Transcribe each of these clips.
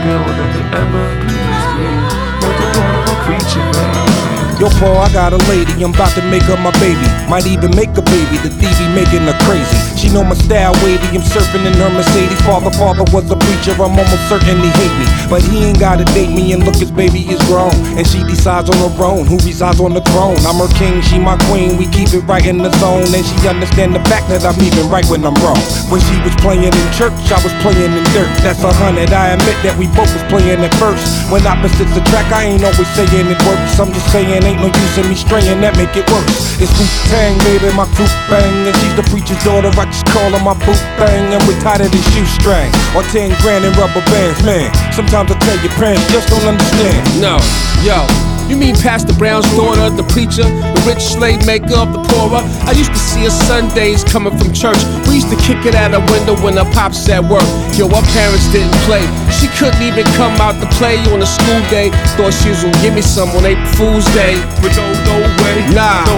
girl that could ever please me was the daughter of a preacher man. Yo, Paul, I got a lady, I'm about to make her my baby. Might even make a baby, the DV making her crazy. She know my style wavy, I'm surfing in her Mercedes. Father was a preacher, I'm almost certain he hate me. But he ain't gotta date me, and look, his baby is grown. And she decides on her own, who resides on the throne. I'm her king, she my queen, we keep it right in the zone. And she understand the fact that I'm even right when I'm wrong. When she was playing in church, I was playing in dirt. That's 100, I admit that we both was playing at first. When opposites attract, I ain't always saying it works. I'm just saying ain't no use in me straying, that make it worse. It's Wu-Tang, baby, my crew bang. And she's the preacher's daughter, I just call her my boot thing. And we're tighter than shoestring, or 10 grand in rubber bands. Man, sometimes I tell your parents just don't understand. No, yo, you mean Pastor Brown's daughter, the preacher, the rich slave maker of the poorer? I used to see her Sundays coming from church. We used to kick it out her window when her pops at work. Yo, her parents didn't play. She couldn't even come out to play on a school day. Thought she was gonna give me some on April Fool's Day. But no way. Nah,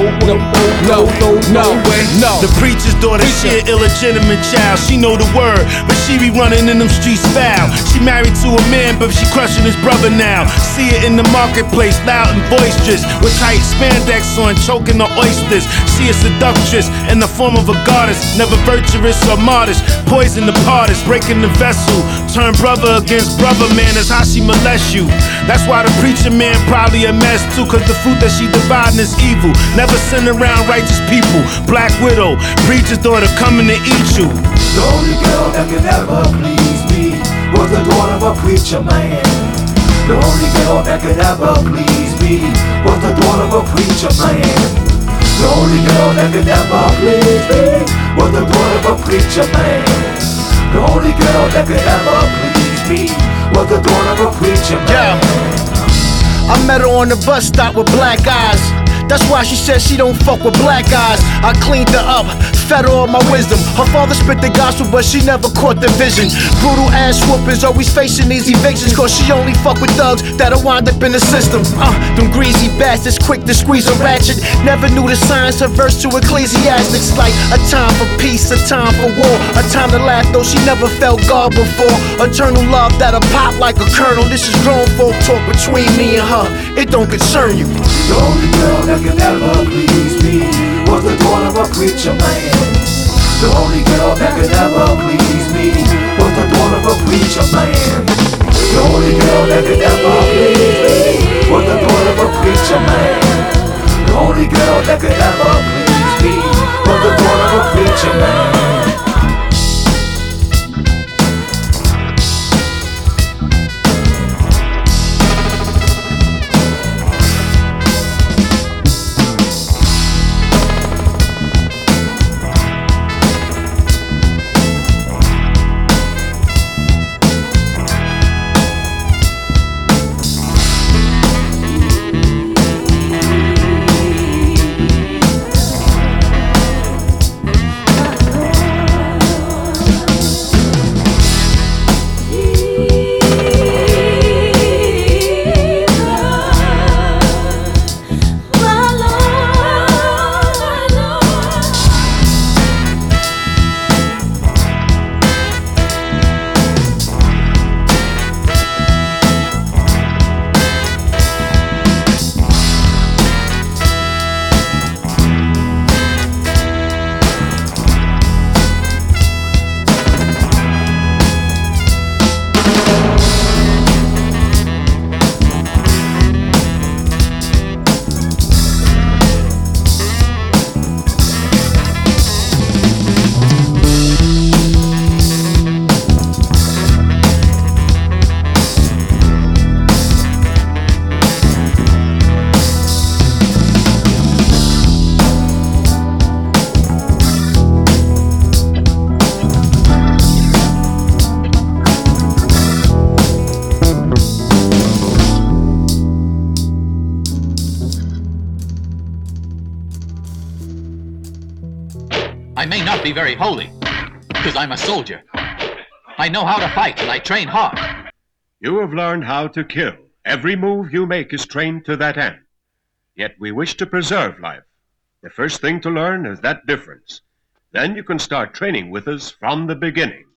no way. No. The preacher's daughter, she an illegitimate child. She know the word, but she be running in them streets foul. She married to a man, but she crushing his brother now. See it in the marketplace, loud and boisterous, with tight spandex on, choking the oysters. She a seductress in the form of a goddess, never virtuous or modest. Poison the parties, breaking the vessel. Turn brother against brother, man, that's how she molest you. That's why the preacher man probably a mess too, cause the fruit that she dividing is evil. Never send around righteous people. Black widow, preacher's daughter coming to eat you. The only girl that could ever please me was the daughter of a preacher man. The only girl that could ever please me was the daughter of a preacher man. The only girl that could ever please me was the daughter of a preacher man. The only girl that could ever please me was the daughter of a preacher man. I met her on the bus stop with black eyes. That's why she said she don't fuck with black guys. I cleaned her up, fed her all my wisdom. Her father spit the gospel, but she never caught the vision. Brutal ass whoopers, always facing these evictions, cause she only fuck with thugs that'll wind up in the system. Them greasy bastards quick to squeeze a ratchet. Never knew the signs, her verse to ecclesiastics. Like a time for peace, a time for war, a time to laugh, though she never felt God before. Eternal love that'll pop like a kernel. This is grown folk talk between me and her, it don't concern you. The only girl that could ever please me was the daughter of a preacher man. The only girl that could ever please me was the daughter of a preacher man. The only girl that could ever please me was the daughter of a preacher man. The only girl that could ever please me was the daughter of a preacher man. I may not be very holy, because I'm a soldier. I know how to fight, and I train hard. You have learned how to kill. Every move you make is trained to that end. Yet we wish to preserve life. The first thing to learn is that difference. Then you can start training with us from the beginning.